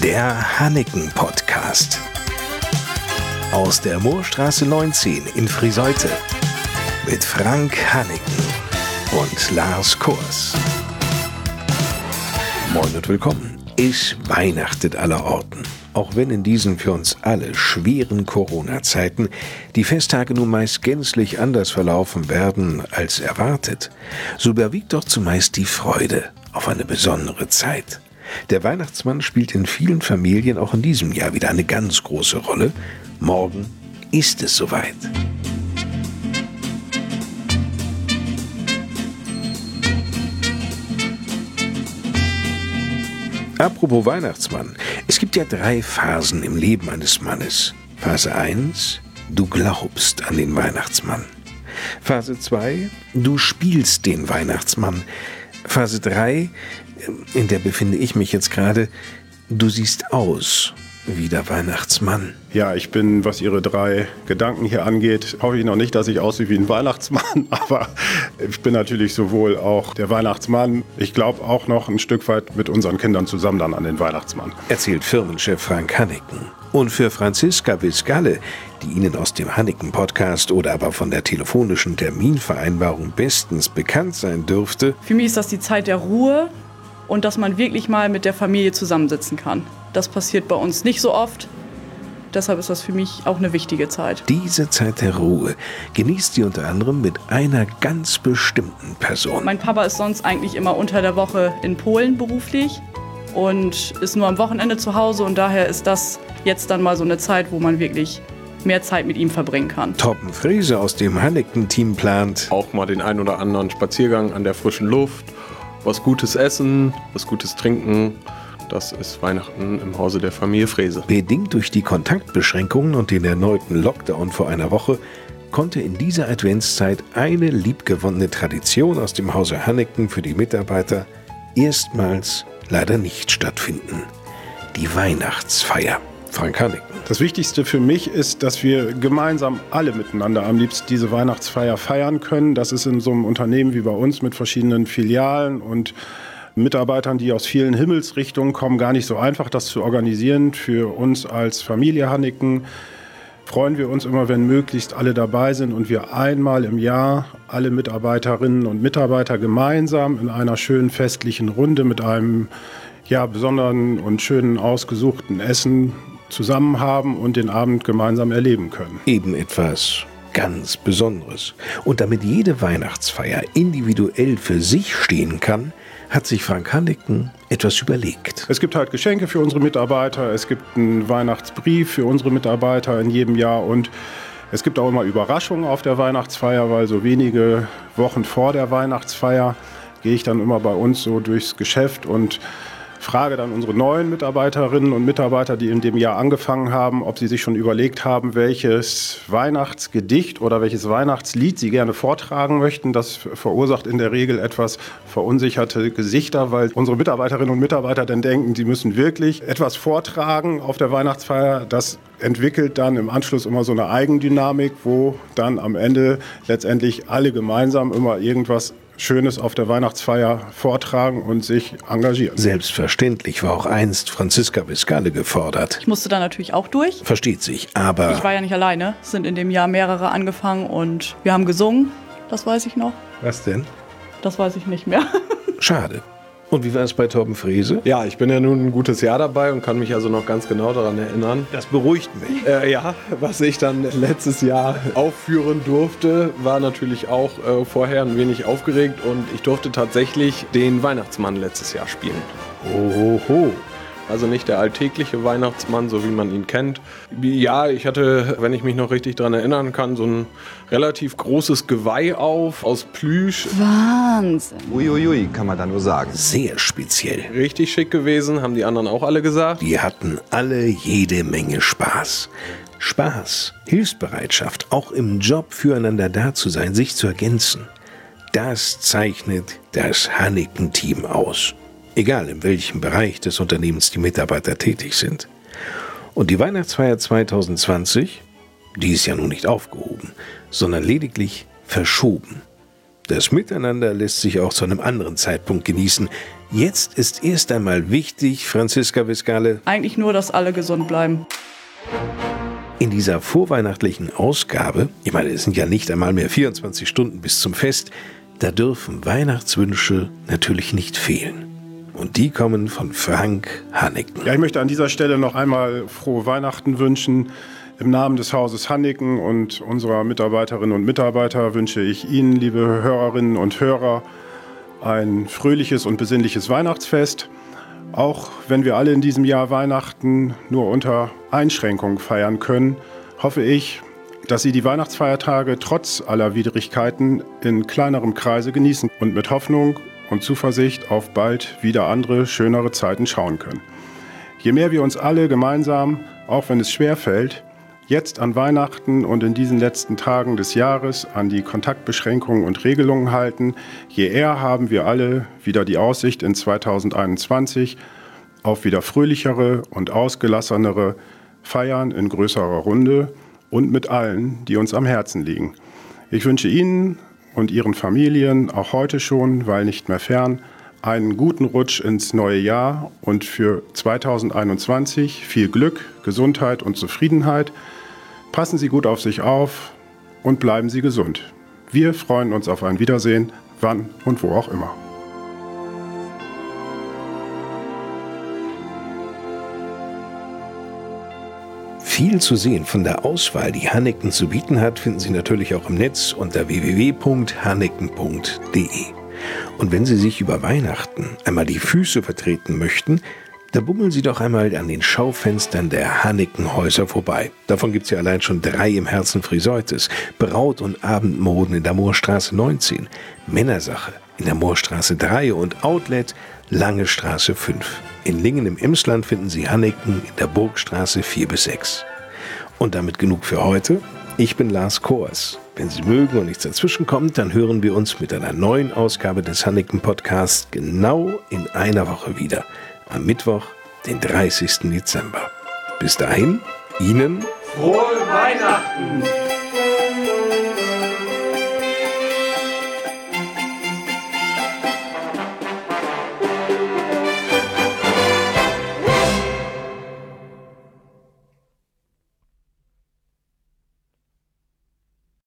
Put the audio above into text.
Der Hanniken-Podcast. Aus der Moorstraße 19 in Friseute. Mit Frank Hanniken und Lars Kors. Moin und willkommen. Es weihnachtet allerorten. Auch wenn in diesen für uns alle schweren Corona-Zeiten die Festtage nun meist gänzlich anders verlaufen werden als erwartet, so überwiegt doch zumeist die Freude auf eine besondere Zeit. Der Weihnachtsmann spielt in vielen Familien auch in diesem Jahr wieder eine ganz große Rolle. Morgen ist es soweit. Apropos Weihnachtsmann, es gibt ja 3 Phasen im Leben eines Mannes. Phase 1, du glaubst an den Weihnachtsmann. Phase 2, du spielst den Weihnachtsmann. Phase 3, in der befinde ich mich jetzt gerade, du siehst aus wie der Weihnachtsmann. Ja, ich bin, was Ihre 3 Gedanken hier angeht, hoffe ich noch nicht, dass ich aussehe wie ein Weihnachtsmann, aber ich bin natürlich sowohl auch der Weihnachtsmann, ich glaube auch noch ein Stück weit mit unseren Kindern zusammen dann an den Weihnachtsmann. Erzählt Firmenchef Frank Hanniken. Und für Franziska Viscalle, die Ihnen aus dem Hanniken-Podcast oder aber von der telefonischen Terminvereinbarung bestens bekannt sein dürfte. Für mich ist das die Zeit der Ruhe und dass man wirklich mal mit der Familie zusammensitzen kann. Das passiert bei uns nicht so oft. Deshalb ist das für mich auch eine wichtige Zeit. Diese Zeit der Ruhe genießt sie unter anderem mit einer ganz bestimmten Person. Mein Papa ist sonst eigentlich immer unter der Woche in Polen beruflich und ist nur am Wochenende zu Hause. Und daher ist das jetzt dann mal so eine Zeit, wo man wirklich mehr Zeit mit ihm verbringen kann. Torben Frese aus dem Hanniken-Team plant auch mal den ein oder anderen Spaziergang an der frischen Luft, was Gutes essen, was Gutes trinken. Das ist Weihnachten im Hause der Familie Frese. Bedingt durch die Kontaktbeschränkungen und den erneuten Lockdown vor einer Woche konnte in dieser Adventszeit eine liebgewonnene Tradition aus dem Hause Hanniken für die Mitarbeiter erstmals leider nicht stattfinden. Die Weihnachtsfeier. Frank Hanniken. Das Wichtigste für mich ist, dass wir gemeinsam alle miteinander am liebsten diese Weihnachtsfeier feiern können. Das ist in so einem Unternehmen wie bei uns mit verschiedenen Filialen und Mitarbeitern, die aus vielen Himmelsrichtungen kommen, gar nicht so einfach, das zu organisieren. Für uns als Familie Hanniken freuen wir uns immer, wenn möglichst alle dabei sind und wir einmal im Jahr alle Mitarbeiterinnen und Mitarbeiter gemeinsam in einer schönen festlichen Runde mit einem besonderen und schönen ausgesuchten Essen zusammen haben und den Abend gemeinsam erleben können. Eben etwas ganz Besonderes. Und damit jede Weihnachtsfeier individuell für sich stehen kann, hat sich Frank Hanniken etwas überlegt. Es gibt halt Geschenke für unsere Mitarbeiter, es gibt einen Weihnachtsbrief für unsere Mitarbeiter in jedem Jahr und es gibt auch immer Überraschungen auf der Weihnachtsfeier, weil so wenige Wochen vor der Weihnachtsfeier gehe ich dann immer bei uns so durchs Geschäft und frage dann unsere neuen Mitarbeiterinnen und Mitarbeiter, die in dem Jahr angefangen haben, ob sie sich schon überlegt haben, welches Weihnachtsgedicht oder welches Weihnachtslied sie gerne vortragen möchten. Das verursacht in der Regel etwas verunsicherte Gesichter, weil unsere Mitarbeiterinnen und Mitarbeiter dann denken, sie müssen wirklich etwas vortragen auf der Weihnachtsfeier. Das entwickelt dann im Anschluss immer so eine Eigendynamik, wo dann am Ende letztendlich alle gemeinsam immer irgendwas Schönes auf der Weihnachtsfeier vortragen und sich engagieren. Selbstverständlich war auch einst Franziska Viscalle gefordert. Ich musste da natürlich auch durch. Versteht sich, aber Ich war ja nicht alleine. Es sind in dem Jahr mehrere angefangen und wir haben gesungen. Das weiß ich noch. Was denn? Das weiß ich nicht mehr. Schade. Und wie war es bei Torben Frese? Ja, ich bin ja nun ein gutes Jahr dabei und kann mich also noch ganz genau daran erinnern. Das beruhigt mich. Was ich dann letztes Jahr aufführen durfte, war natürlich auch vorher ein wenig aufgeregt und ich durfte tatsächlich den Weihnachtsmann letztes Jahr spielen. Ohoho. Also nicht der alltägliche Weihnachtsmann, so wie man ihn kennt. Ja, ich hatte, wenn ich mich noch richtig daran erinnern kann, so ein relativ großes Geweih auf aus Plüsch. Wahnsinn. Uiuiui, kann man da nur sagen. Sehr speziell. Richtig schick gewesen, haben die anderen auch alle gesagt. Die hatten alle jede Menge Spaß. Spaß, Hilfsbereitschaft, auch im Job füreinander da zu sein, sich zu ergänzen. Das zeichnet das Hanniken-Team aus. Egal in welchem Bereich des Unternehmens die Mitarbeiter tätig sind. Und die Weihnachtsfeier 2020, die ist ja nun nicht aufgehoben, sondern lediglich verschoben. Das Miteinander lässt sich auch zu einem anderen Zeitpunkt genießen, Jetzt ist erst einmal wichtig, Franziska Wiskale, Eigentlich nur, dass alle gesund bleiben. in dieser vorweihnachtlichen Ausgabe, ich meine, es sind ja nicht einmal mehr 24 Stunden bis zum Fest, da dürfen Weihnachtswünsche natürlich nicht fehlen. Und die kommen von Frank Hanneken. Ja, ich möchte an dieser Stelle noch einmal frohe Weihnachten wünschen. Im Namen des Hauses Hanneken und unserer Mitarbeiterinnen und Mitarbeiter wünsche ich Ihnen, liebe Hörerinnen und Hörer, ein fröhliches und besinnliches Weihnachtsfest. Auch wenn wir alle in diesem Jahr Weihnachten nur unter Einschränkungen feiern können, hoffe ich, dass Sie die Weihnachtsfeiertage trotz aller Widrigkeiten in kleinerem Kreise genießen und mit Hoffnung und Zuversicht auf bald wieder andere, schönere Zeiten schauen können. Je mehr wir uns alle gemeinsam, auch wenn es schwerfällt, jetzt an Weihnachten und in diesen letzten Tagen des Jahres an die Kontaktbeschränkungen und Regelungen halten, je eher haben wir alle wieder die Aussicht in 2021 auf wieder fröhlichere und ausgelassenere Feiern in größerer Runde und mit allen, die uns am Herzen liegen. Ich wünsche Ihnen und Ihren Familien auch heute schon, weil nicht mehr fern, einen guten Rutsch ins neue Jahr und für 2021 viel Glück, Gesundheit und Zufriedenheit. Passen Sie gut auf sich auf und bleiben Sie gesund. Wir freuen uns auf ein Wiedersehen, wann und wo auch immer. Viel zu sehen von der Auswahl, die Hanneken zu bieten hat, finden Sie natürlich auch im Netz unter www.hanneken.de. Und wenn Sie sich über Weihnachten einmal die Füße vertreten möchten, da bummeln Sie doch einmal an den Schaufenstern der Hanneken-Häuser vorbei. Davon gibt es ja allein schon 3 im Herzen Friseutes. Braut- und Abendmoden in der Moorstraße 19, Männersache in der Moorstraße 3 und Outlet Lange Straße 5. In Lingen im Emsland finden Sie Hanneken in der Burgstraße 4-6. Und damit genug für heute. Ich bin Lars Kors. Wenn Sie mögen und nichts dazwischen kommt, dann hören wir uns mit einer neuen Ausgabe des Hanneken-Podcasts genau in einer Woche wieder. Am Mittwoch, den 30. Dezember. Bis dahin, Ihnen frohe Weihnachten!